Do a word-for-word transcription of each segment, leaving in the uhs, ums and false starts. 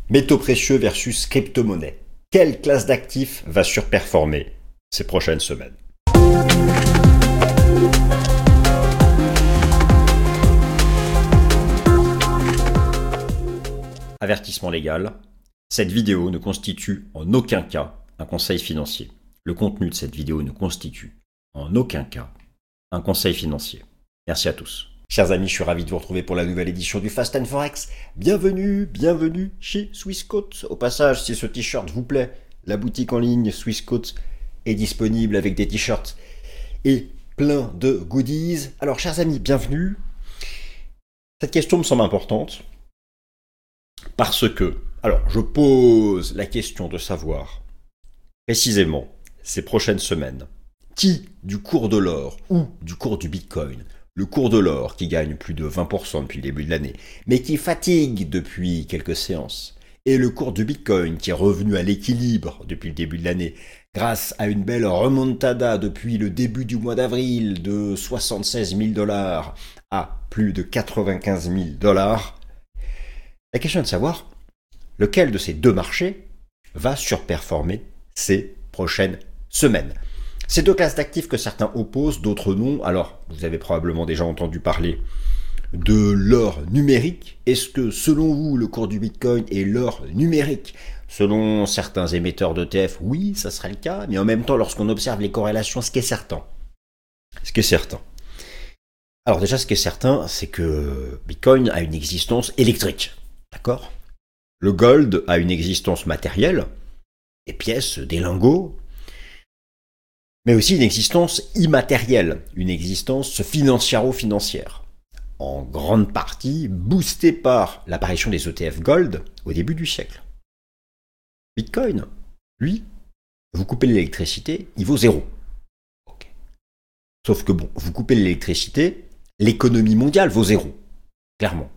Métaux précieux versus crypto-monnaie. Quelle classe d'actifs va surperformer ces prochaines semaines? Avertissement légal. Cette vidéo ne constitue en aucun cas un conseil financier. Le contenu de cette vidéo ne constitue en aucun cas un conseil financier. Merci à tous. Chers amis, je suis ravi de vous retrouver pour la nouvelle édition du Fast and Forex. Bienvenue, bienvenue chez Swissquote. Au passage, si ce t-shirt vous plaît, la boutique en ligne Swissquote est disponible avec des t-shirts et plein de goodies. Alors, chers amis, bienvenue. Cette question me semble importante parce que, alors, je pose la question de savoir précisément ces prochaines semaines qui, du cours de l'or ou du cours du Bitcoin, le cours de l'or qui gagne plus de vingt pour cent depuis le début de l'année, mais qui fatigue depuis quelques séances, et le cours du Bitcoin qui est revenu à l'équilibre depuis le début de l'année, grâce à une belle remontada depuis le début du mois d'avril de soixante-seize mille dollars à plus de quatre-vingt-quinze mille dollars, la question est de savoir lequel de ces deux marchés va surperformer ces prochaines semaines. Ces deux classes d'actifs que certains opposent, d'autres non. Alors, vous avez probablement déjà entendu parler de l'or numérique. Est-ce que, selon vous, le cours du Bitcoin est l'or numérique? Selon certains émetteurs d'E T F, oui, ça serait le cas. Mais en même temps, lorsqu'on observe les corrélations, ce qui est certain, ce qui est certain. Alors déjà, ce qui est certain, c'est que Bitcoin a une existence électrique. D'accord? Le gold a une existence matérielle, des pièces, des lingots, mais aussi une existence immatérielle, une existence financiaro-financière, en grande partie boostée par l'apparition des E T F Gold au début du siècle. Bitcoin, lui, vous coupez l'électricité, il vaut zéro. Okay. Sauf que bon, vous coupez l'électricité, l'économie mondiale vaut zéro, clairement.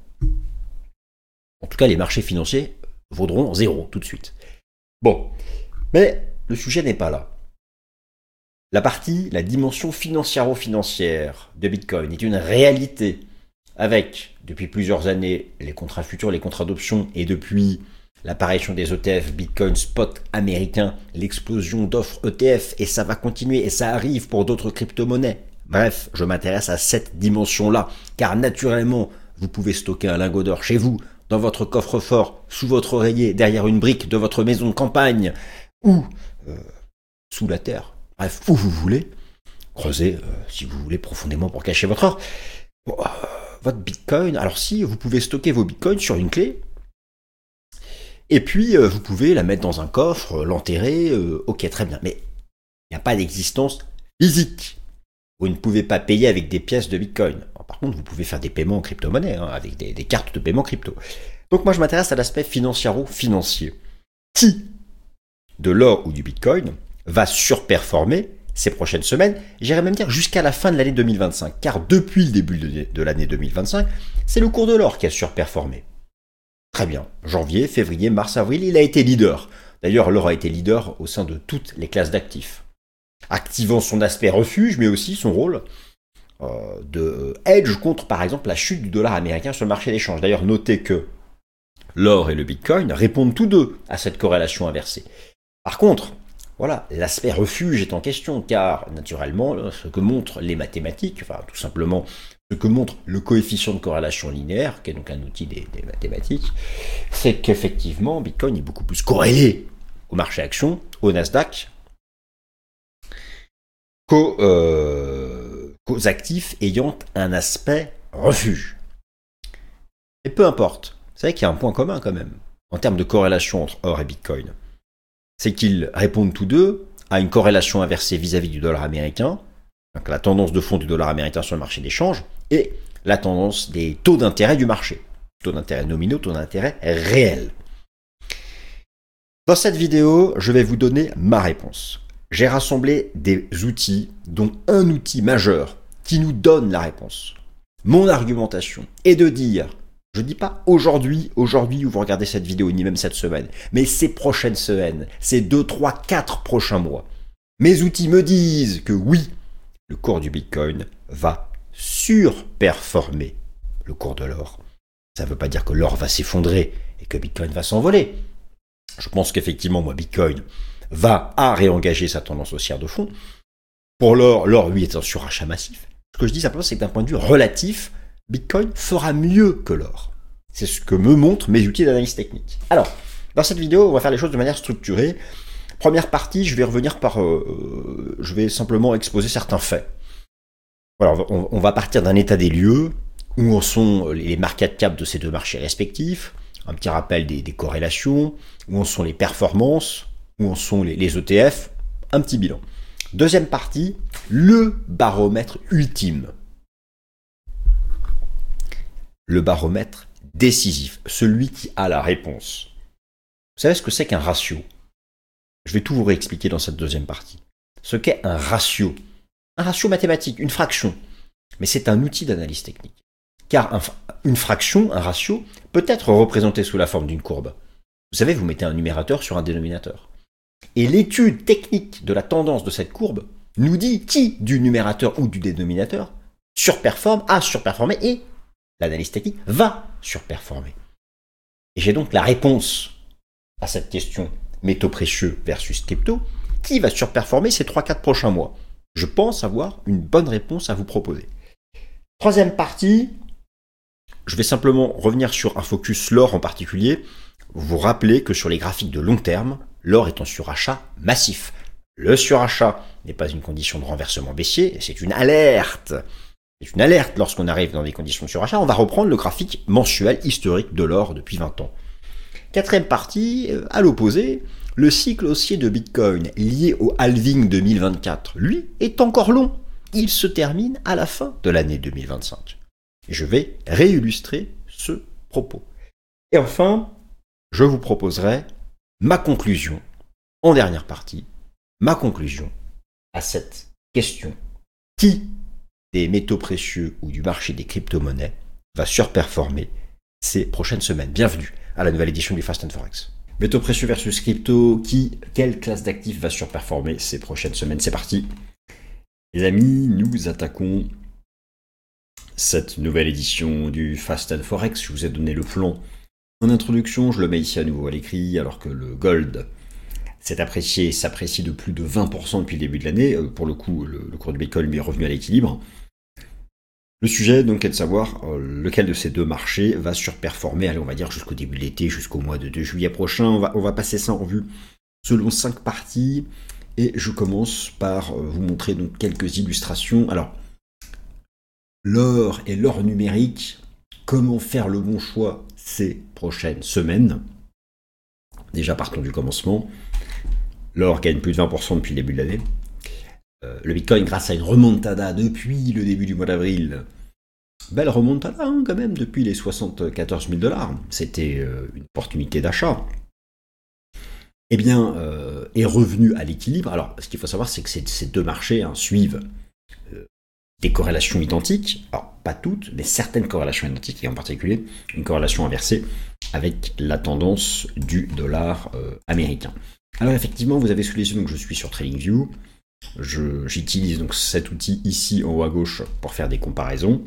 En tout cas, les marchés financiers vaudront zéro tout de suite. Bon, mais le sujet n'est pas là. La partie, la dimension financiaro-financière de Bitcoin est une réalité avec, depuis plusieurs années, les contrats futurs, les contrats d'options et depuis l'apparition des E T F Bitcoin Spot américains, l'explosion d'offres E T F et ça va continuer et ça arrive pour d'autres crypto-monnaies. Bref, je m'intéresse à cette dimension-là car naturellement, vous pouvez stocker un lingot d'or chez vous, dans votre coffre-fort, sous votre oreiller, derrière une brique de votre maison de campagne ou euh, sous la terre. Bref, où vous voulez, creusez euh, si vous voulez profondément pour cacher votre or. Bon, euh, votre Bitcoin, alors si, vous pouvez stocker vos Bitcoins sur une clé, et puis euh, vous pouvez la mettre dans un coffre, l'enterrer, euh, ok, très bien, mais il n'y a pas d'existence physique. Vous ne pouvez pas payer avec des pièces de Bitcoin. Alors, par contre, vous pouvez faire des paiements en crypto-monnaie, hein, avec des, des cartes de paiement crypto. Donc moi, je m'intéresse à l'aspect financiaro-financier. Qui, de l'or ou du Bitcoin, va surperformer ces prochaines semaines, j'irais même dire jusqu'à la fin de l'année deux mille vingt-cinq, car depuis le début de, de l'année deux mille vingt-cinq, c'est le cours de l'or qui a surperformé. Très bien, janvier, février, mars, avril, il a été leader. D'ailleurs, l'or a été leader au sein de toutes les classes d'actifs, activant son aspect refuge, mais aussi son rôle euh, de hedge contre, par exemple, la chute du dollar américain sur le marché d'échange. D'ailleurs, notez que l'or et le Bitcoin répondent tous deux à cette corrélation inversée. Par contre, voilà, l'aspect refuge est en question, car naturellement, ce que montrent les mathématiques, enfin tout simplement ce que montre le coefficient de corrélation linéaire, qui est donc un outil des, des mathématiques, c'est qu'effectivement, Bitcoin est beaucoup plus corrélé au marché action, au Nasdaq, qu'aux, euh, qu'aux actifs ayant un aspect refuge. Et peu importe, vous savez qu'il y a un point commun quand même, en termes de corrélation entre or et Bitcoin. C'est qu'ils répondent tous deux à une corrélation inversée vis-à-vis du dollar américain, donc la tendance de fond du dollar américain sur le marché d'échange, et la tendance des taux d'intérêt du marché. Taux d'intérêt nominaux, taux d'intérêt réels. Dans cette vidéo, je vais vous donner ma réponse. J'ai rassemblé des outils, dont un outil majeur qui nous donne la réponse. Mon argumentation est de dire, je ne dis pas aujourd'hui, aujourd'hui où vous regardez cette vidéo, ni même cette semaine, mais ces prochaines semaines, ces deux, trois, quatre prochains mois. Mes outils me disent que oui, le cours du Bitcoin va surperformer le cours de l'or Ça ne veut pas dire que l'or va s'effondrer et que Bitcoin va s'envoler. Je pense qu'effectivement, moi, Bitcoin va à réengager sa tendance haussière de fond. Pour l'or, l'or, lui, est en surachat massif. Ce que je dis simplement, c'est que d'un point de vue relatif, Bitcoin fera mieux que l'or. C'est ce que me montrent mes outils d'analyse technique. Alors, dans cette vidéo, on va faire les choses de manière structurée. Première partie, je vais revenir par... Euh, je vais simplement exposer certains faits. Voilà, on, on va partir d'un état des lieux, où en sont les market cap de ces deux marchés respectifs, un petit rappel des, des corrélations, où en sont les performances, où en sont les, les E T F, un petit bilan. Deuxième partie, le baromètre ultime. Le baromètre décisif, celui qui a la réponse. Vous savez ce que c'est qu'un ratio? Je vais tout vous réexpliquer dans cette deuxième partie. Ce qu'est un ratio. Un ratio mathématique, une fraction. Mais c'est un outil d'analyse technique. Car un, une fraction, un ratio, peut être représenté sous la forme d'une courbe. Vous savez, vous mettez un numérateur sur un dénominateur. Et l'étude technique de la tendance de cette courbe nous dit qui du numérateur ou du dénominateur surperforme, a surperformé et l'analyse technique va surperformer. Et j'ai donc la réponse à cette question métaux précieux versus crypto. Qui va surperformer ces trois quatre prochains mois? Je pense avoir une bonne réponse à vous proposer. Troisième partie, je vais simplement revenir sur un focus l'or en particulier. Vous rappelez que sur les graphiques de long terme, l'or est en surachat massif. Le surachat n'est pas une condition de renversement baissier, c'est une alerte. C'est une alerte lorsqu'on arrive dans des conditions de surachat. On va reprendre le graphique mensuel historique de l'or depuis vingt ans. Quatrième partie, à l'opposé, le cycle haussier de Bitcoin lié au halving deux mille vingt-quatre, lui, est encore long. Il se termine à la fin de l'année deux mille vingt-cinq. Je vais réillustrer ce propos. Et enfin, je vous proposerai ma conclusion, en dernière partie, ma conclusion à cette question. Qui des métaux précieux ou du marché des crypto-monnaies va surperformer ces prochaines semaines? Bienvenue à la nouvelle édition du Fast and Forex. Métaux précieux versus crypto, qui, quelle classe d'actifs va surperformer ces prochaines semaines? C'est parti. Les amis, nous attaquons cette nouvelle édition du Fast and Forex. Je vous ai donné le plan en introduction, je le mets ici à nouveau à l'écrit, alors que le gold s'est apprécié, s'apprécie de plus de vingt pour cent depuis le début de l'année. Pour le coup, le, le cours du Bitcoin est revenu à l'équilibre. Le sujet donc est de savoir euh, lequel de ces deux marchés va surperformer, allez, on va dire jusqu'au début de l'été, jusqu'au mois de, de juillet prochain. On va, on va passer ça en vue selon cinq parties. Et je commence par euh, vous montrer donc quelques illustrations. Alors, l'or et l'or numérique, comment faire le bon choix ces prochaines semaines? Déjà, partons du commencement. L'or gagne plus de vingt pour cent depuis le début de l'année. Euh, le Bitcoin, grâce à une remontada depuis le début du mois d'avril, belle remontada hein, quand même, depuis les soixante-quatorze mille dollars. C'était euh, une opportunité d'achat. Eh bien, euh, est revenu à l'équilibre. Alors, ce qu'il faut savoir, c'est que ces, ces deux marchés hein, suivent euh, des corrélations identiques. Alors, pas toutes, mais certaines corrélations identiques, et en particulier une corrélation inversée avec la tendance du dollar euh, américain. Alors, effectivement, vous avez sous les yeux, donc je suis sur TradingView. Je, j'utilise donc cet outil ici en haut à gauche pour faire des comparaisons.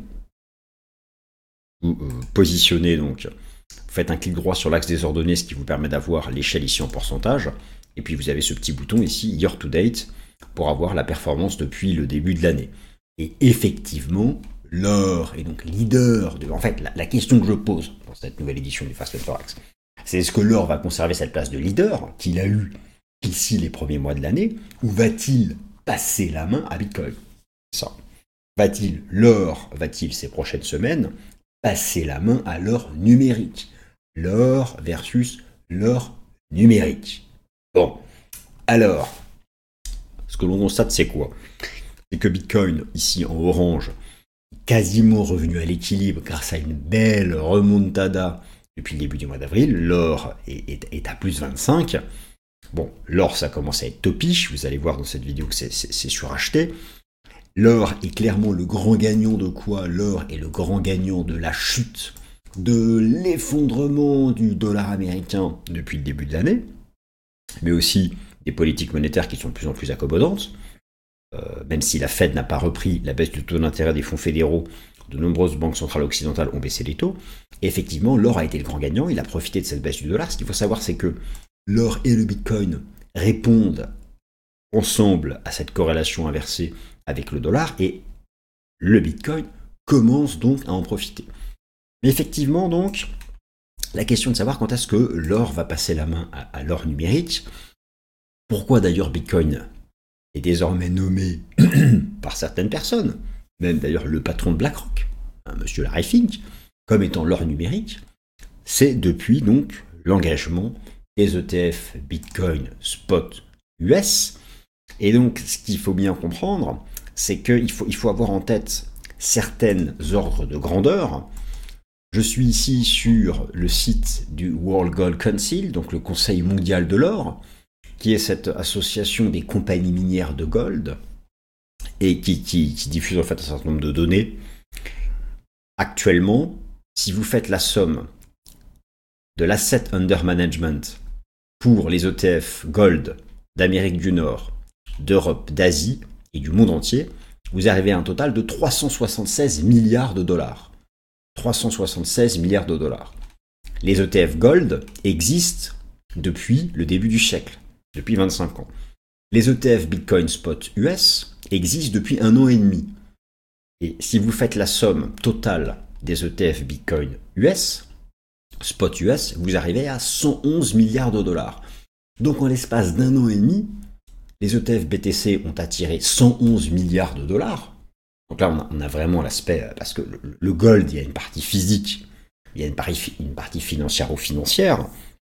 Vous euh, positionnez donc, vous faites un clic droit sur l'axe des ordonnées, ce qui vous permet d'avoir l'échelle ici en pourcentage. Et puis vous avez ce petit bouton ici, Year to Date, pour avoir la performance depuis le début de l'année. Et effectivement, l'or est donc leader. De, en fait, la, la question que je pose dans cette nouvelle édition du Fast and Forex, c'est est-ce que l'or va conserver cette place de leader qu'il a eu ici les premiers mois de l'année, ou va-t-il passer la main à Bitcoin? Ça. Va-t-il, l'or, va-t-il ces prochaines semaines passer la main à l'or numérique? L'or versus l'or numérique. Bon, alors, ce que l'on constate, c'est quoi? C'est que Bitcoin, ici en orange, est quasiment revenu à l'équilibre grâce à une belle remontada depuis le début du mois d'avril. L'or est, est, est à plus vingt-cinq. Bon, l'or, ça commence à être topiche, vous allez voir dans cette vidéo que c'est, c'est, c'est suracheté. L'or est clairement le grand gagnant de quoi? L'or est le grand gagnant de la chute, de l'effondrement du dollar américain depuis le début de l'année, mais aussi des politiques monétaires qui sont de plus en plus accommodantes. Euh, même si la Fed n'a pas repris la baisse du taux d'intérêt des fonds fédéraux, de nombreuses banques centrales occidentales ont baissé les taux. Et effectivement, l'or a été le grand gagnant, il a profité de cette baisse du dollar. Ce qu'il faut savoir, c'est que l'or et le Bitcoin répondent ensemble à cette corrélation inversée avec le dollar, et le Bitcoin commence donc à en profiter. Mais effectivement, donc, la question de savoir quand est-ce que l'or va passer la main à, à l'or numérique, pourquoi d'ailleurs Bitcoin est désormais nommé par certaines personnes, même d'ailleurs le patron de BlackRock, hein, monsieur Larry Fink, comme étant l'or numérique, c'est depuis donc l'engagement des E T F Bitcoin Spot U S. Et donc, ce qu'il faut bien comprendre, c'est qu'il faut, il faut avoir en tête certains ordres de grandeur. Je suis ici sur le site du World Gold Council, donc le Conseil mondial de l'or, qui est cette association des compagnies minières de gold, et qui, qui, qui diffuse en fait un certain nombre de données. Actuellement, si vous faites la somme de l'asset under management pour les E T F gold d'Amérique du Nord, d'Europe, d'Asie et du monde entier, vous arrivez à un total de trois cent soixante-seize milliards de dollars. trois cent soixante-seize milliards de dollars. Les E T F Gold existent depuis le début du siècle, depuis vingt-cinq ans. Les E T F Bitcoin Spot U S existent depuis un an et demi. Et si vous faites la somme totale des E T F Bitcoin U S, Spot U S, vous arrivez à cent onze milliards de dollars. Donc en l'espace d'un an et demi, les E T F B T C ont attiré cent onze milliards de dollars. Donc là, on a, on a vraiment l'aspect, parce que le, le gold, il y a une partie physique, il y a une partie, une partie financière ou financière.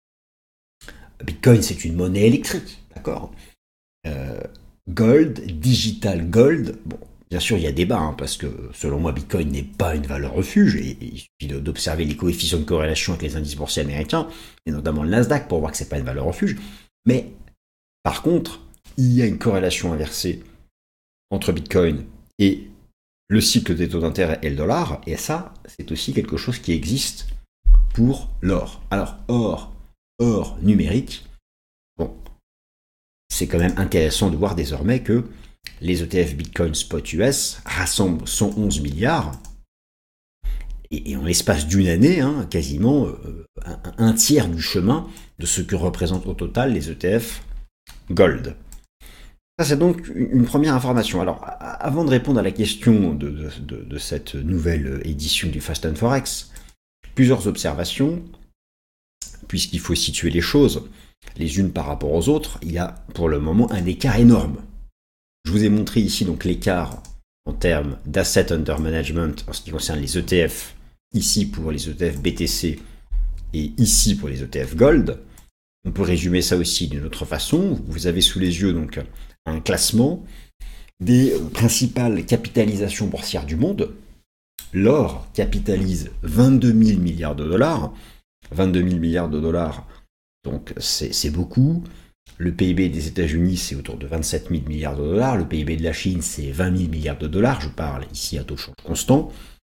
Bitcoin, c'est une monnaie électrique, d'accord euh, Gold, digital gold, bon, bien sûr, il y a débat, hein, parce que selon moi, Bitcoin n'est pas une valeur refuge, et, et il suffit d'observer les coefficients de corrélation avec les indices boursiers américains, et notamment le Nasdaq, pour voir que c'est pas une valeur refuge. Mais, par contre, il y a une corrélation inversée entre Bitcoin et le cycle des taux d'intérêt et le dollar, et ça, c'est aussi quelque chose qui existe pour l'or. Alors, or, or numérique, bon, c'est quand même intéressant de voir désormais que les E T F Bitcoin Spot U S rassemblent cent onze milliards, et, et en l'espace d'une année, hein, quasiment euh, un, un tiers du chemin de ce que représentent au total les E T F Gold. Ça, c'est donc une première information. Alors, avant de répondre à la question de, de, de, de cette nouvelle édition du Fast and Forex, plusieurs observations, puisqu'il faut situer les choses les unes par rapport aux autres. Il y a pour le moment un écart énorme. Je vous ai montré ici donc l'écart en termes d'asset under management en ce qui concerne les E T F, ici pour les E T F B T C et ici pour les E T F Gold. On peut résumer ça aussi d'une autre façon. Vous avez sous les yeux donc un classement des principales capitalisations boursières du monde. L'or capitalise vingt-deux mille milliards de dollars. vingt-deux mille milliards de dollars, donc c'est, c'est beaucoup. Le P I B des États-Unis, c'est autour de vingt-sept mille milliards de dollars. Le P I B de la Chine, c'est vingt mille milliards de dollars. Je parle ici à taux de change constant.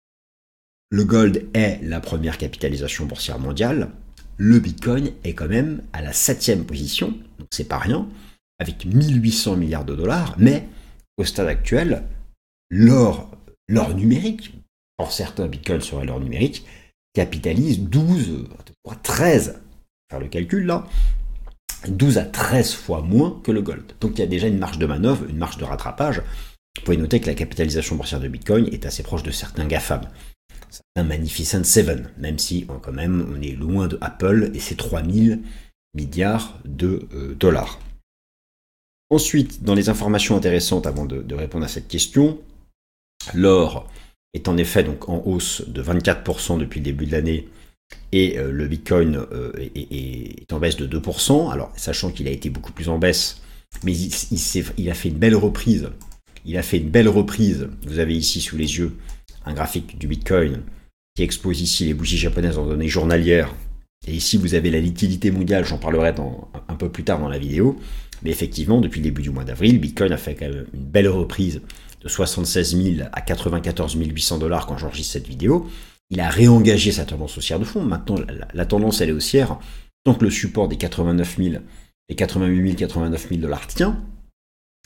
Le gold est la première capitalisation boursière mondiale. Le Bitcoin est quand même à la septième position, donc c'est pas rien, avec mille huit cents milliards de dollars, mais au stade actuel, l'or, l'or numérique, pour certains Bitcoin serait l'or numérique, capitalise douze, treize, faire le calcul là, douze à treize fois moins que le gold. Donc il y a déjà une marge de manœuvre, une marge de rattrapage. Vous pouvez noter que la capitalisation boursière de Bitcoin est assez proche de certains GAFAM. Un Magnificent Seven, même si quand même on est loin de Apple et ses trois mille milliards de euh, dollars. Ensuite, dans les informations intéressantes avant de, de répondre à cette question, l'or est en effet donc en hausse de vingt-quatre pour cent depuis le début de l'année et euh, le Bitcoin euh, est, est, est en baisse de deux pour cent. Alors, sachant qu'il a été beaucoup plus en baisse, mais il, il, il a fait une belle reprise. Il a fait une belle reprise. Vous avez ici sous les yeux un graphique du Bitcoin qui expose ici les bourses japonaises en données journalières. Et ici, vous avez la liquidité mondiale, j'en parlerai dans, un peu plus tard dans la vidéo. Mais effectivement, depuis le début du mois d'avril, Bitcoin a fait quand même une belle reprise de soixante-seize mille à quatre-vingt-quatorze mille huit cents dollars quand j'enregistre cette vidéo. Il a réengagé sa tendance haussière de fond. Maintenant, la, la tendance, elle est haussière. Tant que le support des quatre-vingt-neuf mille et quatre-vingt-huit mille, quatre-vingt-neuf mille dollars tient.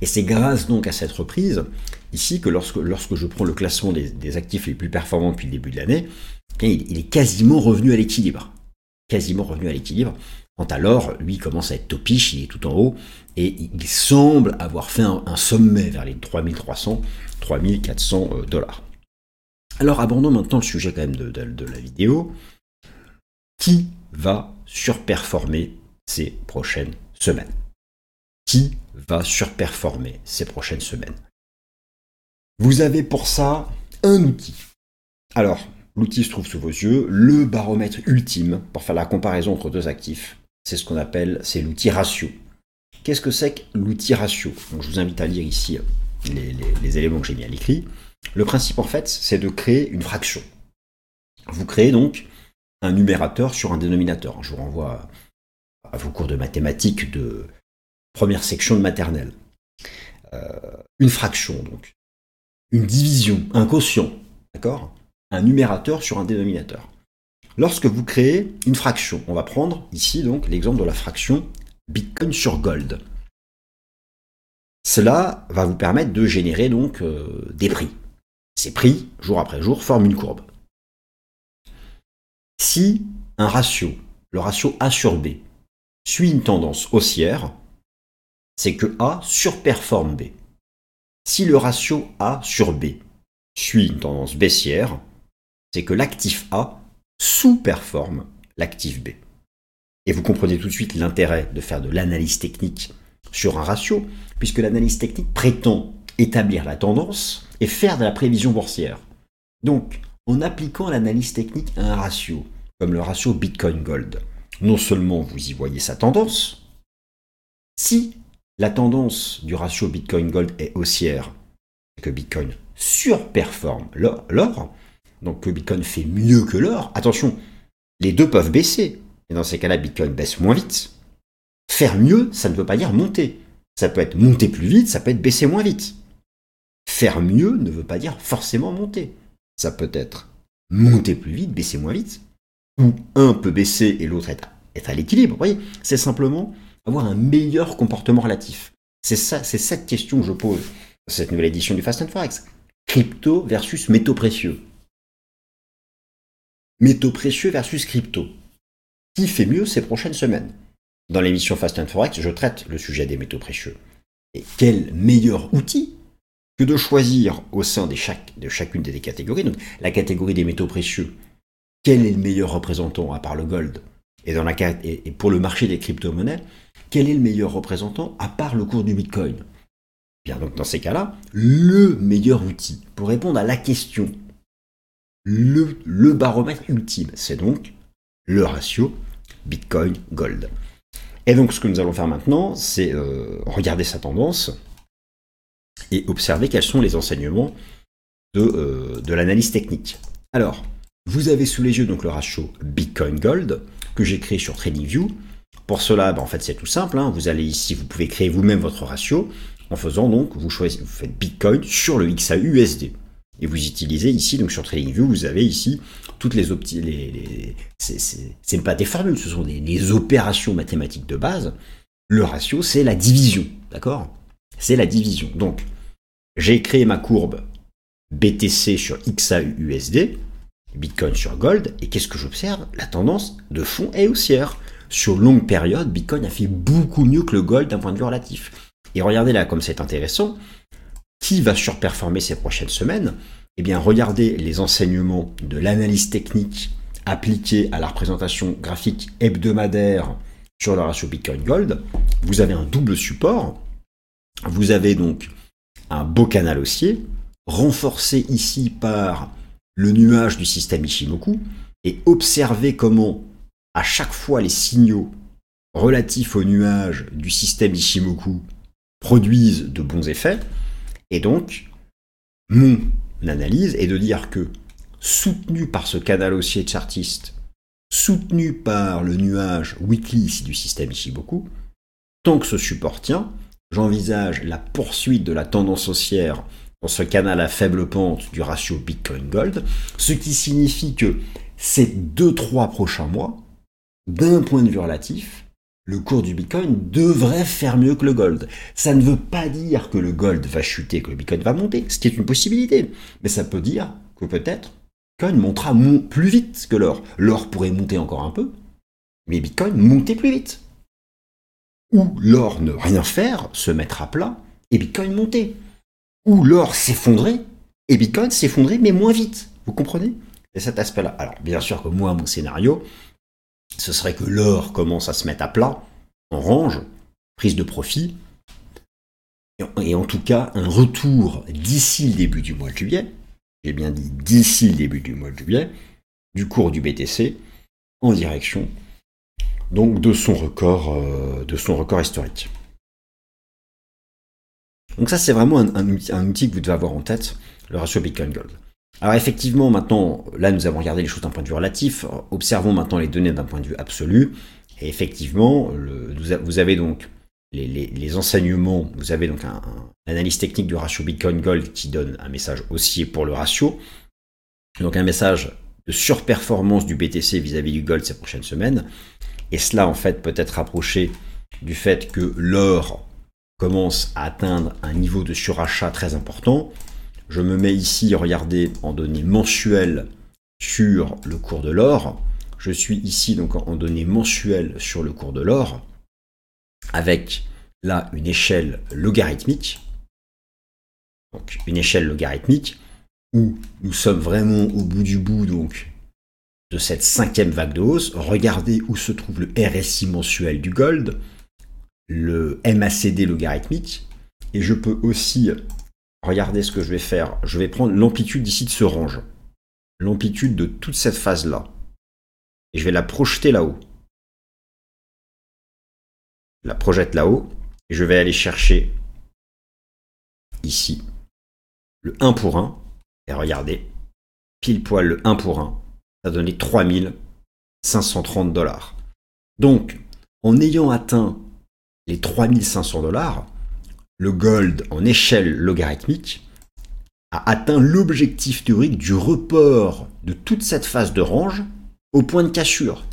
Et c'est grâce donc à cette reprise, ici, que lorsque, lorsque je prends le classement des, des actifs les plus performants depuis le début de l'année, il, il est quasiment revenu à l'équilibre. Quasiment revenu à l'équilibre. Quand alors, lui commence à être topiche, il est tout en haut, et il semble avoir fait un, un sommet vers les trois mille trois cents, trois mille quatre cents dollars. Alors abordons maintenant le sujet quand même de, de, de la vidéo. Qui va surperformer ces prochaines semaines? Qui va surperformer ces prochaines semaines? Vous avez pour ça un outil. Alors, l'outil se trouve sous vos yeux, le baromètre ultime pour faire la comparaison entre deux actifs. C'est ce qu'on appelle, c'est l'outil ratio. Qu'est-ce que c'est que l'outil ratio? Donc, je vous invite à lire ici les, les, les éléments que j'ai mis à l'écrit. Le principe, en fait, c'est de créer une fraction. Vous créez donc un numérateur sur un dénominateur. Je vous renvoie à vos cours de mathématiques de première section de maternelle. Euh, une fraction, donc. Une division, un quotient, d'accord? Un numérateur sur un dénominateur. Lorsque vous créez une fraction, on va prendre ici donc l'exemple de la fraction Bitcoin sur Gold. Cela va vous permettre de générer donc euh, des prix. Ces prix, jour après jour, forment une courbe. Si un ratio, le ratio A sur B, suit une tendance haussière, c'est que A surperforme B. Si le ratio A sur B suit une tendance baissière, c'est que l'actif A sous-performe l'actif B. Et vous comprenez tout de suite l'intérêt de faire de l'analyse technique sur un ratio, puisque l'analyse technique prétend établir la tendance et faire de la prévision boursière. Donc, en appliquant l'analyse technique à un ratio, comme le ratio Bitcoin-Gold, non seulement vous y voyez sa tendance, si la tendance du ratio Bitcoin-Gold est haussière, que Bitcoin surperforme l'or, donc que Bitcoin fait mieux que l'or, attention, les deux peuvent baisser, et dans ces cas-là, Bitcoin baisse moins vite. Faire mieux, ça ne veut pas dire monter. Ça peut être monter plus vite, ça peut être baisser moins vite. Faire mieux ne veut pas dire forcément monter. Ça peut être monter plus vite, baisser moins vite, ou un peut baisser et l'autre être, être à l'équilibre. Vous voyez, c'est simplement avoir un meilleur comportement relatif. C'est ça, c'est cette question que je pose dans cette nouvelle édition du Fast and Forex. Crypto versus métaux précieux. Métaux précieux versus crypto. Qui fait mieux ces prochaines semaines? Dans l'émission Fast and Forex, je traite le sujet des métaux précieux. Et quel meilleur outil que de choisir au sein de, chaque, de chacune des catégories, donc la catégorie des métaux précieux, quel est le meilleur représentant à part le gold, et, dans la, et, et pour le marché des crypto-monnaies, quel est le meilleur représentant à part le cours du Bitcoin? Bien, donc dans ces cas-là, le meilleur outil pour répondre à la question, le, le baromètre ultime, c'est donc le ratio Bitcoin-Gold. Et donc ce que nous allons faire maintenant, c'est euh, regarder sa tendance et observer quels sont les enseignements de, euh, de l'analyse technique. Alors, vous avez sous les yeux donc le ratio Bitcoin-Gold que j'ai créé sur TradingView. Pour cela, ben, en fait, c'est tout simple. Hein. Vous allez ici, vous pouvez créer vous-même votre ratio en faisant donc, vous choisissez, vous faites Bitcoin sur le X A U U S D. Et vous utilisez ici, donc sur TradingView, vous avez ici toutes les opti- les, les c'est, c'est, c'est pas des formules, ce sont des, des opérations mathématiques de base. Le ratio, c'est la division, d'accord? C'est la division. Donc, j'ai créé ma courbe B T C sur X A U U S D, Bitcoin sur Gold, et qu'est-ce que j'observe? La tendance de fond est haussière. Sur longue période, Bitcoin a fait beaucoup mieux que le Gold d'un point de vue relatif. Et regardez là, comme c'est intéressant, qui va surperformer ces prochaines semaines? Eh bien, regardez les enseignements de l'analyse technique appliquée à la représentation graphique hebdomadaire sur le ratio Bitcoin-Gold. Vous avez un double support. Vous avez donc un beau canal haussier, renforcé ici par le nuage du système Ichimoku, et observez comment, à chaque fois, les signaux relatifs au nuage du système Ichimoku produisent de bons effets. Et donc, mon analyse est de dire que, soutenu par ce canal haussier chartiste, soutenu par le nuage weekly ici du système Ichimoku, tant que ce support tient, j'envisage la poursuite de la tendance haussière dans ce canal à faible pente du ratio Bitcoin-Gold, ce qui signifie que ces deux trois prochains mois, d'un point de vue relatif, le cours du Bitcoin devrait faire mieux que le gold. Ça ne veut pas dire que le gold va chuter, que le Bitcoin va monter, ce qui est une possibilité. Mais ça peut dire que peut-être Bitcoin montera plus vite que l'or. L'or pourrait monter encore un peu, mais Bitcoin monter plus vite. Ou l'or ne rien faire, se mettre à plat, et Bitcoin monter. Ou l'or s'effondrer, et Bitcoin s'effondrer, mais moins vite. Vous comprenez? C'est cet aspect-là. Alors, bien sûr que moi, mon scénario, ce serait que l'or commence à se mettre à plat, en range, prise de profit, et en tout cas, un retour d'ici le début du mois de juillet, j'ai bien dit d'ici le début du mois de juillet, du cours du B T C, en direction donc de son record, euh, de son record historique. Donc ça, c'est vraiment un, un, un outil que vous devez avoir en tête, le ratio Bitcoin-Gold. Alors effectivement, maintenant, là, nous avons regardé les choses d'un point de vue relatif. Observons maintenant les données d'un point de vue absolu. Et effectivement, le, vous avez donc les, les, les enseignements, vous avez donc un, un analyse technique du ratio Bitcoin-Gold qui donne un message haussier pour le ratio. Donc un message de surperformance du B T C vis-à-vis du Gold ces prochaines semaines. Et cela, en fait, peut être rapproché du fait que l'or commence à atteindre un niveau de surachat très important. Je me mets ici, regardez, en données mensuelles sur le cours de l'or. Je suis ici donc en données mensuelles sur le cours de l'or, avec là une échelle logarithmique. Donc une échelle logarithmique où nous sommes vraiment au bout du bout donc de cette cinquième vague de hausse. Regardez où se trouve le R S I mensuel du gold, le M A C D logarithmique, et je peux aussi regarder ce que je vais faire. Je vais prendre l'amplitude d'ici de ce range, l'amplitude de toute cette phase-là, et je vais la projeter là-haut. Je la projette là-haut, et je vais aller chercher ici le un pour un, et regardez, pile poil le un pour un, ça a donné trois mille cinq cent trente dollars. Donc, en ayant atteint les trois mille cinq cents dollars, le gold en échelle logarithmique a atteint l'objectif théorique du report de toute cette phase de range au point de cassure.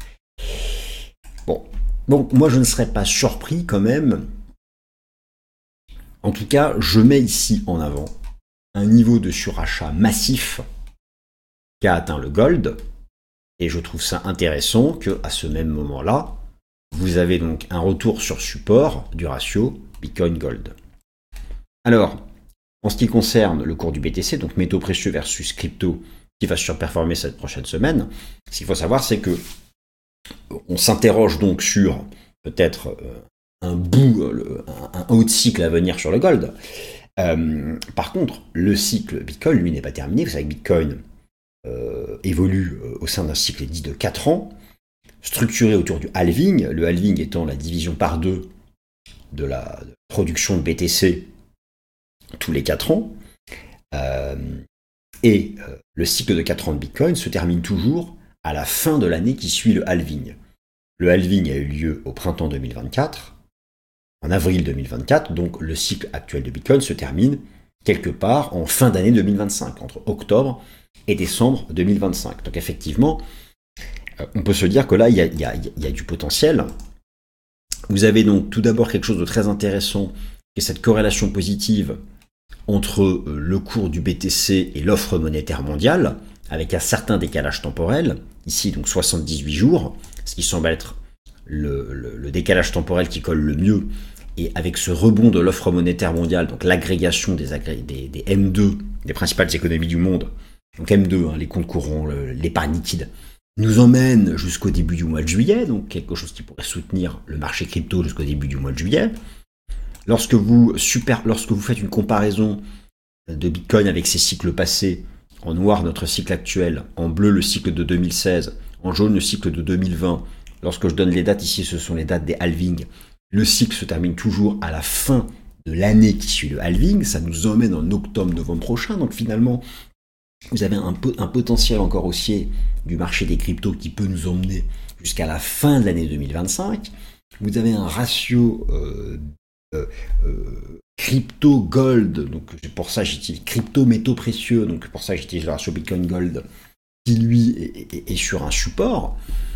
Bon, donc moi je ne serais pas surpris quand même. En tout cas, je mets ici en avant un niveau de surachat massif qu'a atteint le gold, et je trouve ça intéressant qu'à ce même moment-là, vous avez donc un retour sur support du ratio Bitcoin-Gold. Alors, en ce qui concerne le cours du B T C, donc métaux précieux versus crypto, qui va surperformer cette prochaine semaine, ce qu'il faut savoir, c'est que on s'interroge donc sur peut-être un bout, un haut de cycle à venir sur le gold. Euh, par contre, le cycle Bitcoin, lui, n'est pas terminé. Vous savez que Bitcoin euh, évolue au sein d'un cycle dit de quatre ans, structuré autour du halving, le halving étant la division par deux de la production de B T C tous les quatre ans. Euh, et euh, le cycle de quatre ans de Bitcoin se termine toujours à la fin de l'année qui suit le halving. Le halving a eu lieu au printemps deux mille vingt-quatre, en avril deux mille vingt-quatre, donc le cycle actuel de Bitcoin se termine quelque part en fin d'année deux mille vingt-cinq, entre octobre et décembre deux mille vingt-cinq. Donc effectivement, on peut se dire que là, il y a, il y a, il y a du potentiel. Vous avez donc tout d'abord quelque chose de très intéressant, qui est cette corrélation positive entre le cours du B T C et l'offre monétaire mondiale, avec un certain décalage temporel, ici donc soixante-dix-huit jours, ce qui semble être le, le, le décalage temporel qui colle le mieux, et avec ce rebond de l'offre monétaire mondiale, donc l'agrégation des, agré des, des M deux, des principales économies du monde, donc M deux, hein, les comptes courants, l'épargne liquide, nous emmène jusqu'au début du mois de juillet, donc quelque chose qui pourrait soutenir le marché crypto jusqu'au début du mois de juillet. Lorsque vous, super, lorsque vous faites une comparaison de Bitcoin avec ses cycles passés, en noir notre cycle actuel, en bleu le cycle de deux mille seize, en jaune le cycle de deux mille vingt, lorsque je donne les dates ici, ce sont les dates des halvings, le cycle se termine toujours à la fin de l'année qui suit le halving, ça nous emmène en octobre-novembre prochain, donc finalement, vous avez un, un potentiel encore haussier du marché des cryptos qui peut nous emmener jusqu'à la fin de l'année deux mille vingt-cinq. Vous avez un ratio euh, euh, euh, crypto-gold, donc pour ça j'utilise crypto-métaux précieux, donc pour ça j'utilise le ratio Bitcoin-Gold, qui lui est, est, est sur un support.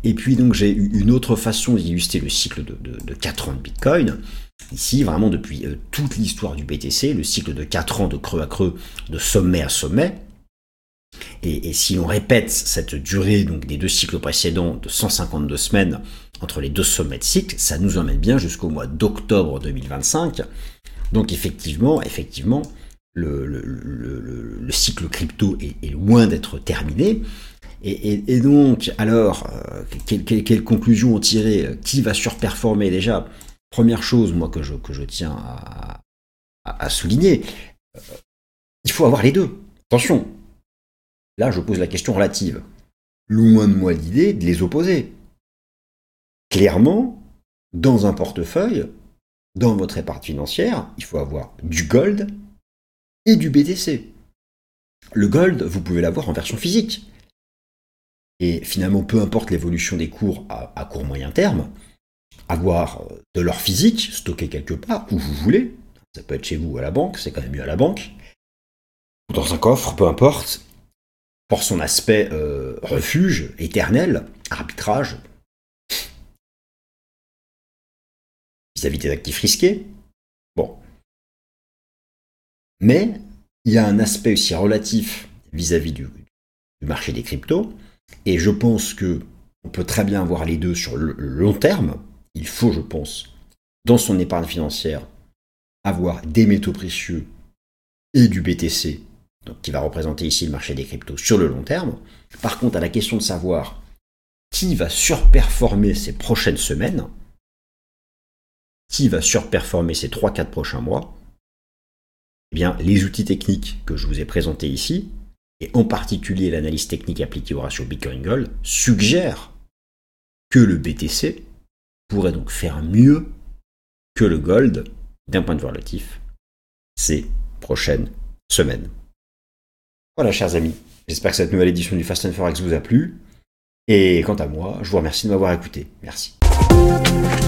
Et puis donc j'ai une autre façon d'illustrer le cycle de, de, de quatre ans de Bitcoin. Ici, vraiment depuis euh, toute l'histoire du B T C, le cycle de quatre ans de creux à creux, de sommet à sommet. Et, et si l'on répète cette durée donc des deux cycles précédents de cent cinquante-deux semaines entre les deux sommets de cycle, ça nous emmène bien jusqu'au mois d'octobre deux mille vingt-cinq. Donc effectivement, effectivement, le, le, le, le, le cycle crypto est, est loin d'être terminé. Et, et, et donc, alors, euh, quelle, quelle, quelle conclusion en tirer? Qui va surperformer déjà? Première chose, moi, que je, que je tiens à, à, à souligner, euh, il faut avoir les deux. Attention, là, je pose la question relative. Loin de moi l'idée de les opposer. Clairement, dans un portefeuille, dans votre épargne financière, il faut avoir du gold et du B T C. Le gold, vous pouvez l'avoir en version physique. Et finalement, peu importe l'évolution des cours à, à court moyen terme, avoir de l'or physique stocké quelque part, où vous voulez, ça peut être chez vous ou à la banque, c'est quand même mieux à la banque, ou dans un coffre, peu importe, pour son aspect euh, refuge, éternel, arbitrage, vis-à-vis des actifs risqués. Bon. Mais il y a un aspect aussi relatif vis-à-vis du, du marché des cryptos, et je pense que on peut très bien avoir les deux sur le long terme. Il faut, je pense, dans son épargne financière, avoir des métaux précieux et du B T C, donc qui va représenter ici le marché des cryptos sur le long terme. Par contre, à la question de savoir qui va surperformer ces prochaines semaines, qui va surperformer ces trois quatre prochains mois, eh bien, les outils techniques que je vous ai présentés ici, et en particulier l'analyse technique appliquée au ratio Bitcoin-Gold, suggèrent que le B T C pourrait donc faire mieux que le Gold d'un point de vue relatif ces prochaines semaines. Voilà, chers amis, j'espère que cette nouvelle édition du Fast and Forex vous a plu. Et quant à moi, je vous remercie de m'avoir écouté. Merci.